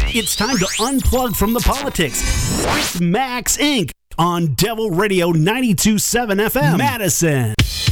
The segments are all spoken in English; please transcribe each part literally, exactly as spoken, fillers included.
It's time to unplug from the politics with Max Incorporated on Devil Radio ninety-two point seven F M, Madison.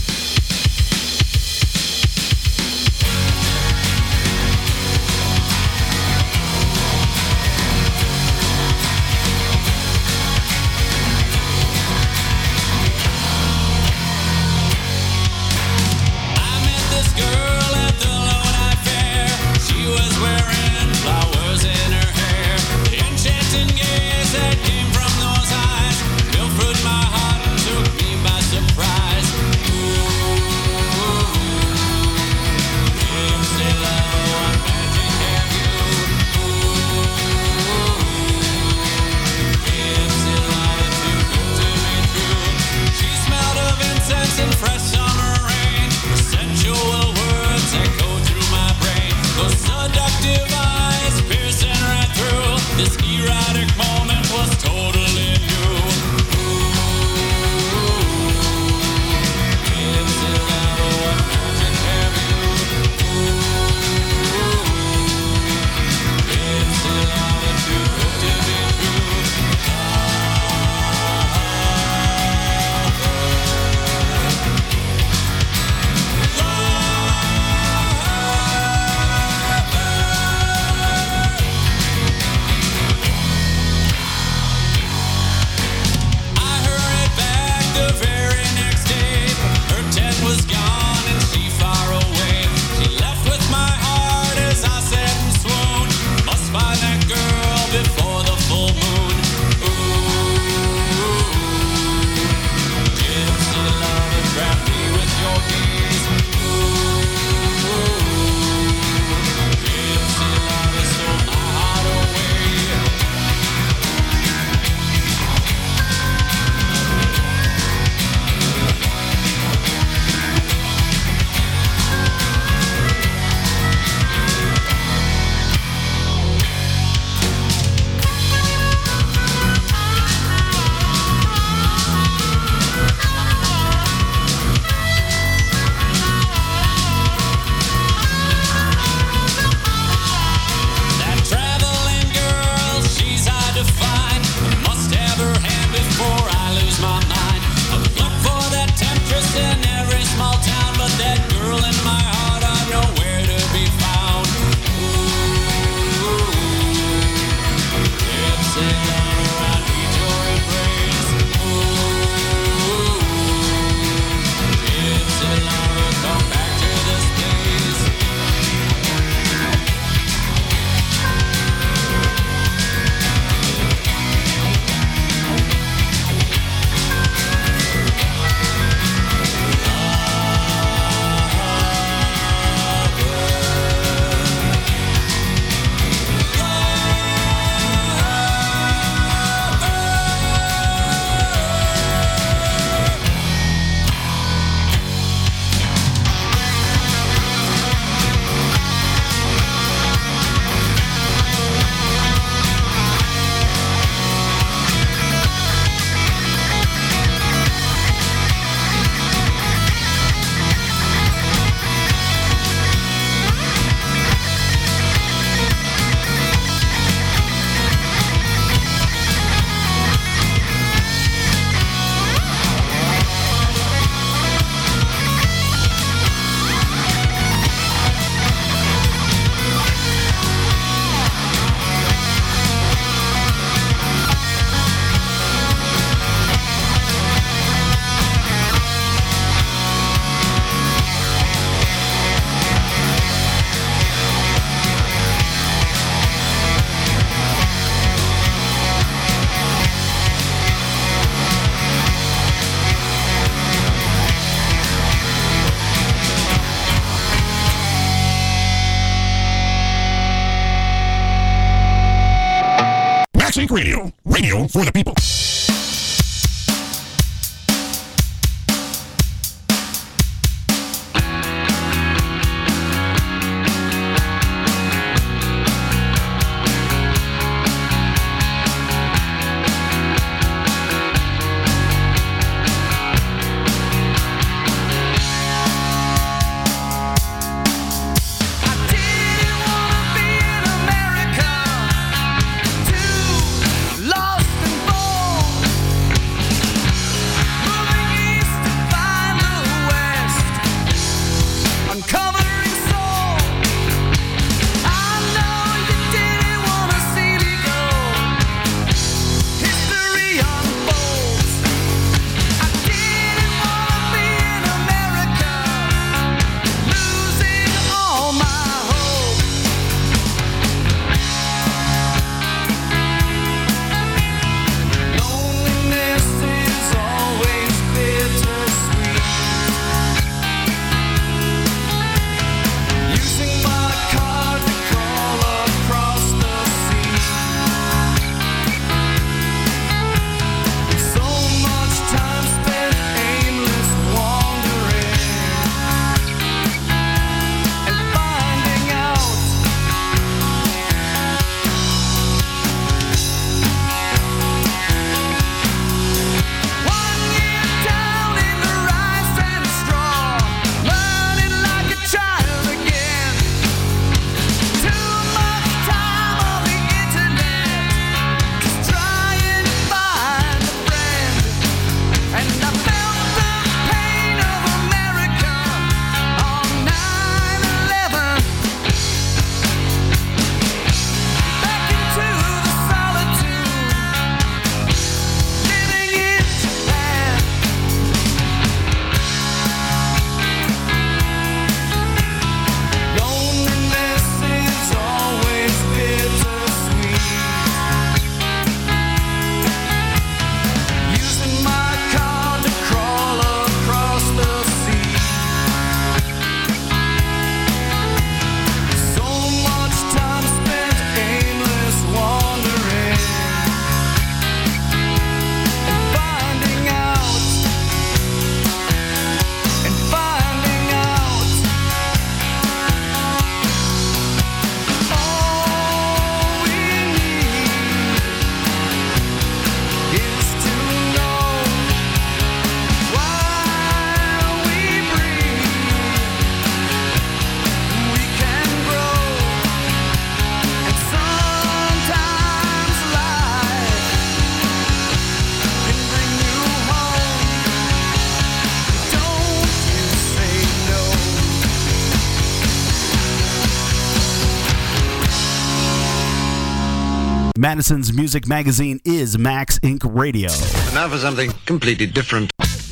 Radio, radio for the people. I didn't wanna be in America. Madison's music magazine is Max Incorporated. Radio. And now for something completely different.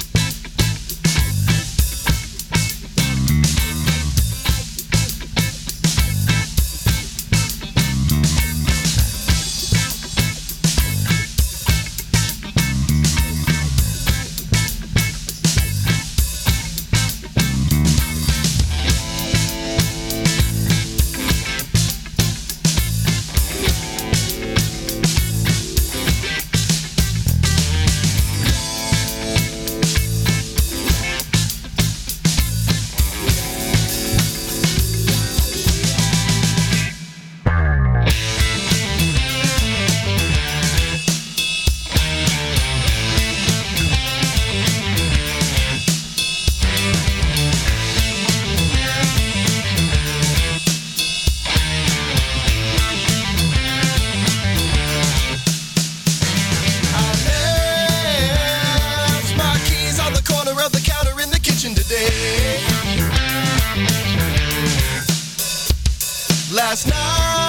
Last night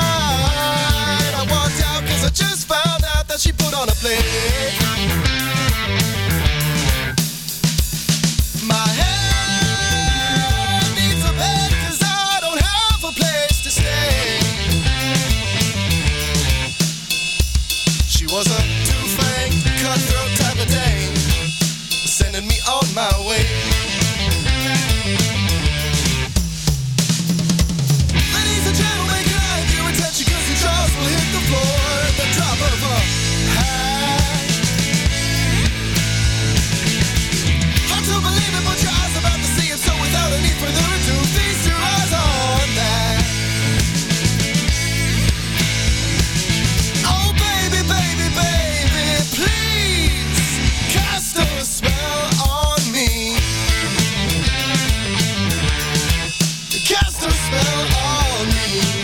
I walked out cause I just found out that she put on a play. My head needs a bed cause I don't have a place to stay. She was a two-fanged, cutthroat type of dame, sending me on my way. Will hit the floor at the drop of a hat. Hard to believe it, but your eyes about to see it. So without any further ado, feast your eyes on that. Oh baby, baby, baby, please cast a spell on me. Cast a spell on me.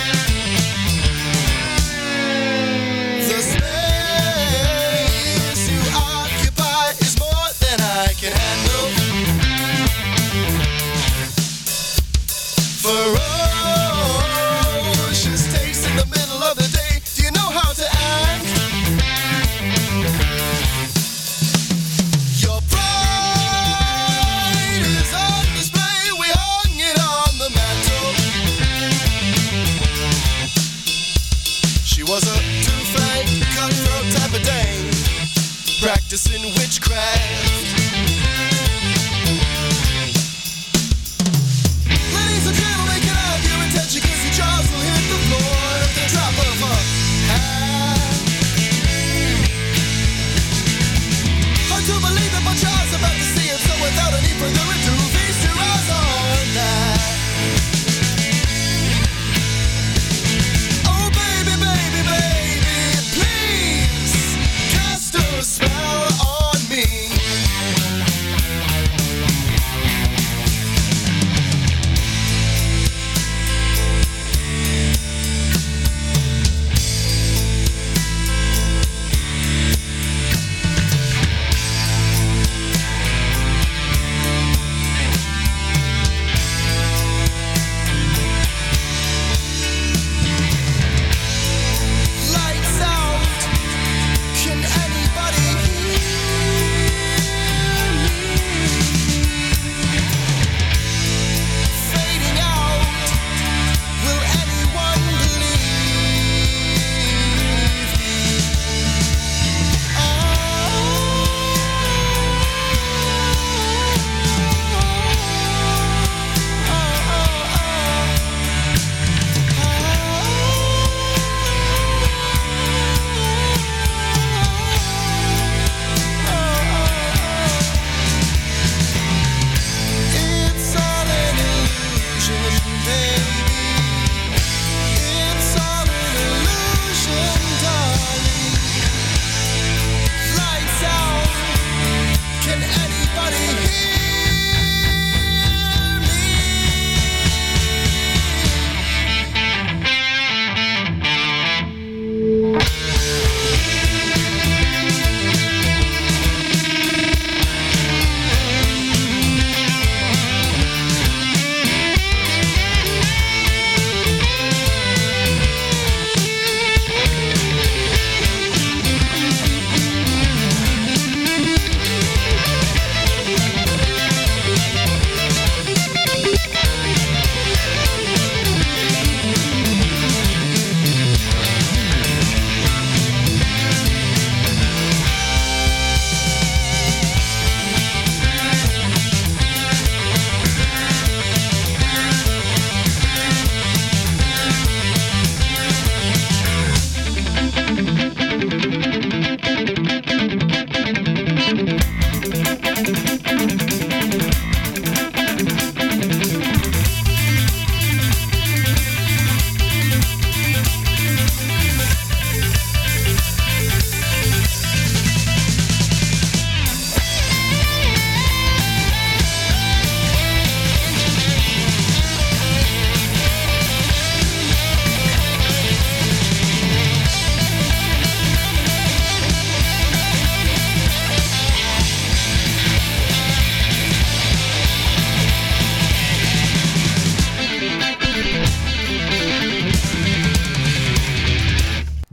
Ferocious taste in the middle of the day. Do you know how to act? Your pride is on display. We hung it on the mantle. She was a two-fanged, cutthroat type of dame, practicing witchcraft. Jaws will hit the floor at the drop of a hat. Hard to believe it, but your eyes about to see it. So without any further ado, feast your eyes on that. Oh baby, baby, baby, please cast a spell on me.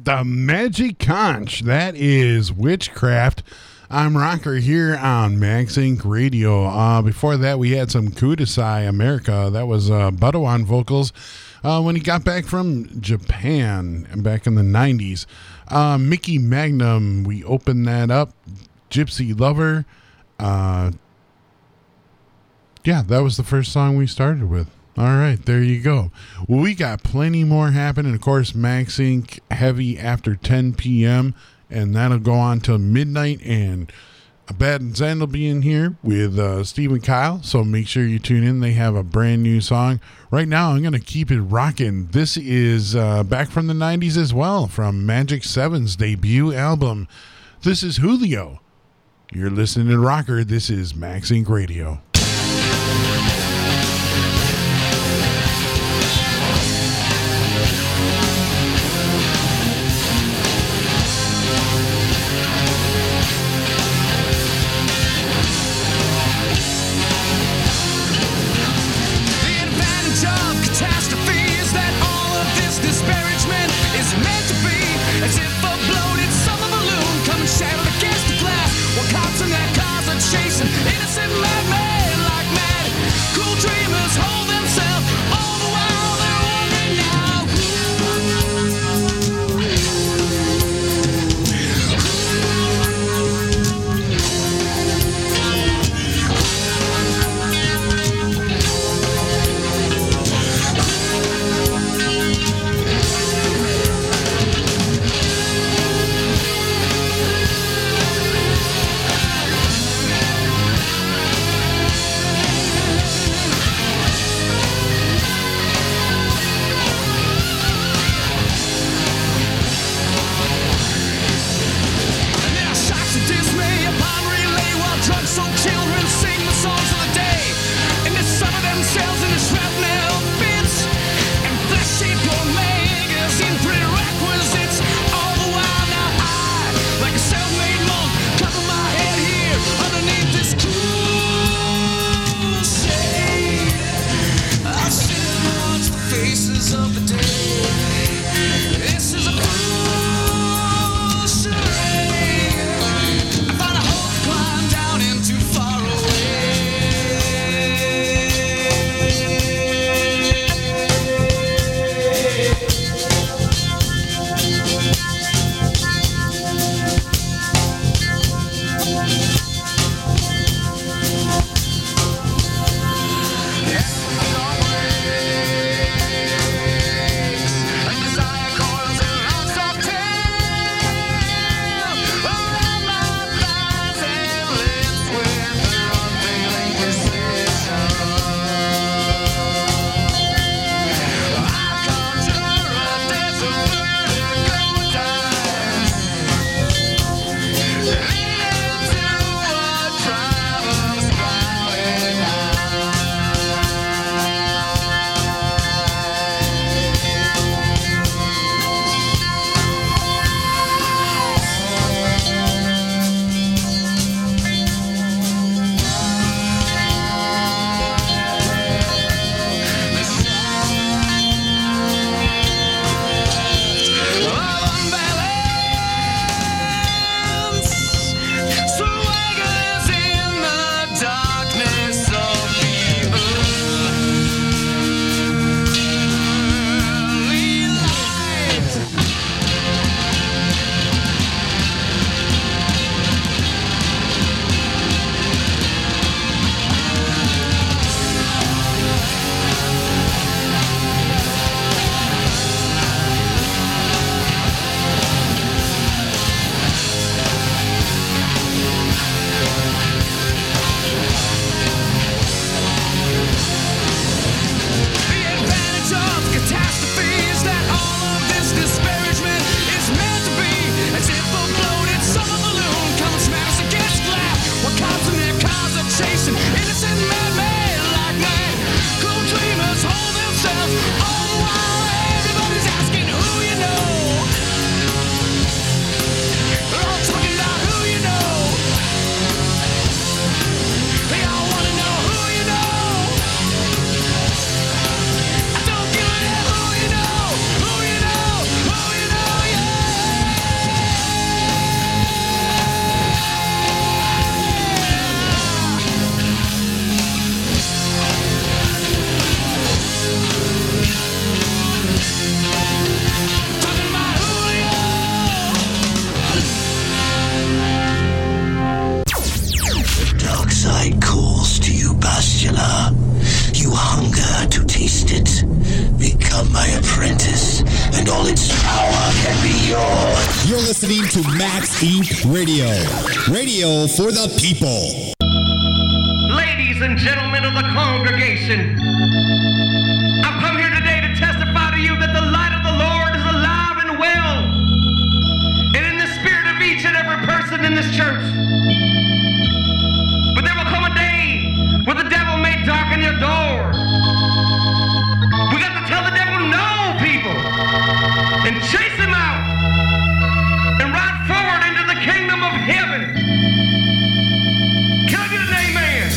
the Magic Conch. That is Witchcraft. I'm Rocker here on Max Inc Radio. Uh, before that, we had some Kudasai America. That was uh, Budo on vocals uh, when he got back from Japan back in the nineties. Uh, Mickey Magnum, we opened that up. Gypsy Lover. Uh, yeah, that was the first song we started with. All right, there you go. Well, we got plenty more happening. Of course, Max Inc heavy after ten p.m., and that'll go on till midnight. And Bad and Zen will be in here with uh, Steve and Kyle, so make sure you tune in. They have a brand new song. Right now, I'm going to keep it rocking. This is uh, back from the nineties as well, from Magic seven's debut album. This is Julio. You're listening to Rocker. This is Max Inc Radio. Chasing innocent madmen. power can be yours. You're listening to Max Incorporated. Radio. Radio for the people. Ladies and gentlemen of the congregation, I've come here today to testify to you that the light of the Lord is alive and well, and in the spirit of each and every person in this church. But there will come a day where the devil may darken your door. We got to tell the devil no, people, and chase him out and ride forward into the kingdom of heaven. Can I get an amen?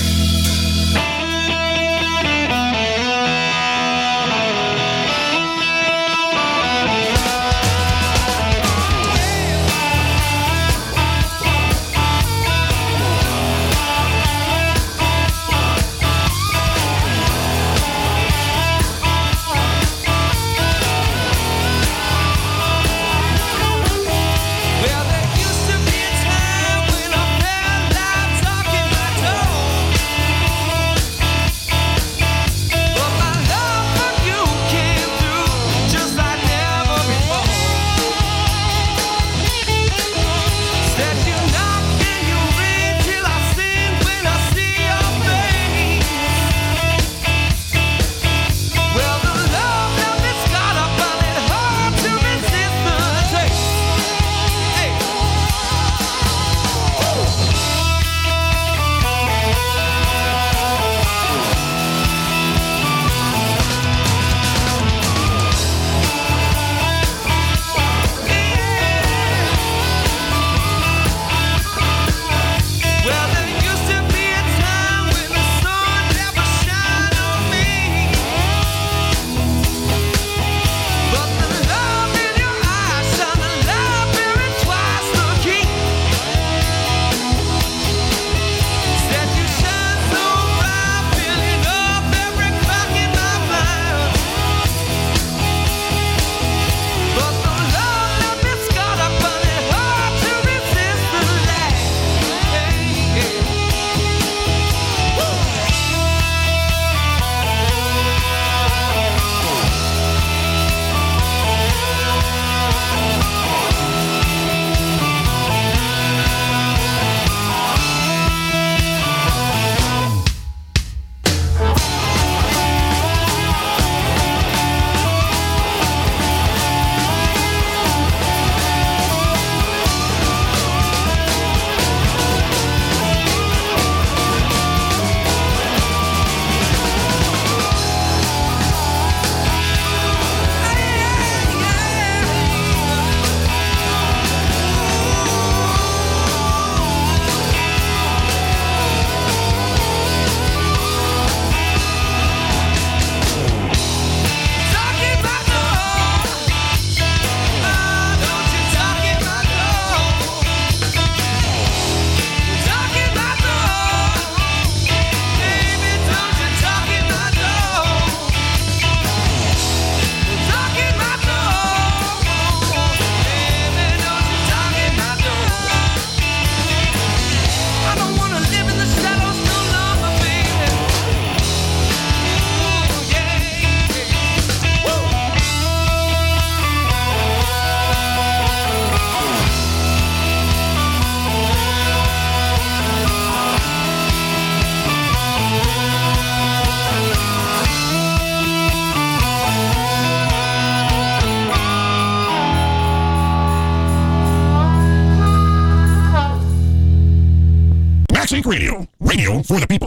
Radio. Radio for the people.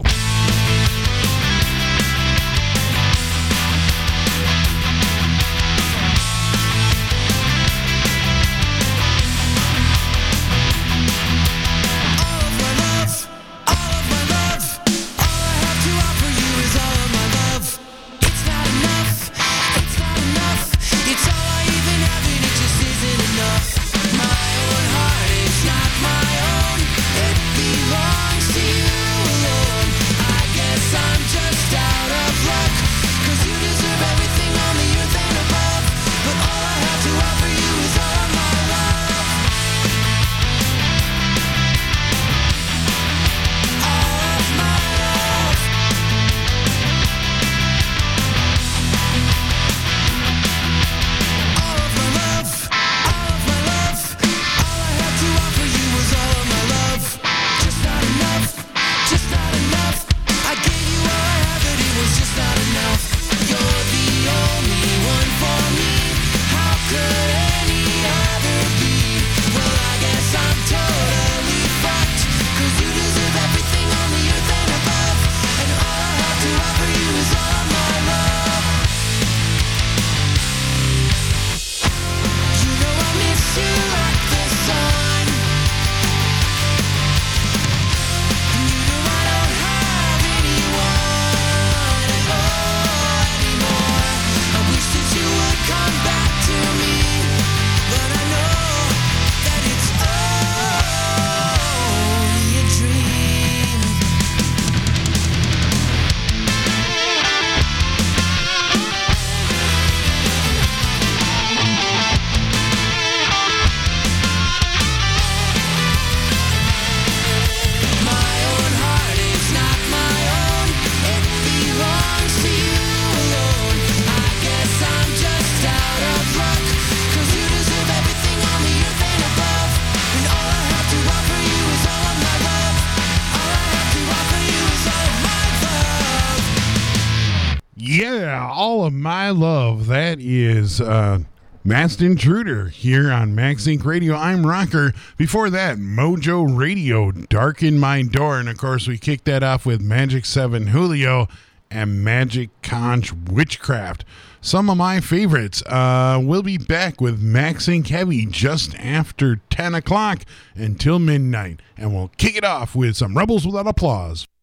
I All of My Love. That is uh, Masked Intruder here on Max Inc Radio. I'm Rocker. Before that, Mojo Radio, Darken My Door. And, of course, we kicked that off with Magic seven Julio and Magic Conch Witchcraft. Some of my favorites. Uh, we'll be back with Max Inc Heavy just after ten o'clock until midnight. And we'll kick it off with some Rebels Without Applause.